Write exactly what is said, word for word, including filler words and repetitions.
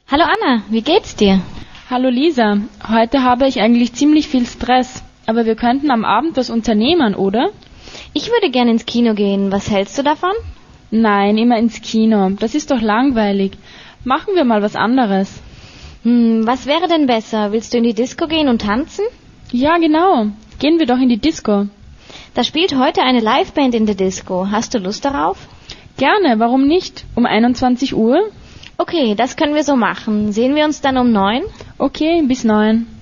Hallo Anna, wie geht's dir? Hallo Lisa, heute habe ich eigentlich ziemlich viel Stress, aber wir könnten am Abend was unternehmen, oder? Ich würde gerne ins Kino gehen. Was hältst du davon? Nein, immer ins Kino. Das ist doch langweilig. Machen wir mal was anderes. Hm, was wäre denn besser? Willst du in die Disco gehen und tanzen? Ja, genau. Gehen wir doch in die Disco. Da spielt heute eine Liveband in der Disco. Hast du Lust darauf? Gerne, warum nicht? Um einundzwanzig Uhr? Okay, das können wir so machen. Sehen wir uns dann um neun? Okay, bis neun.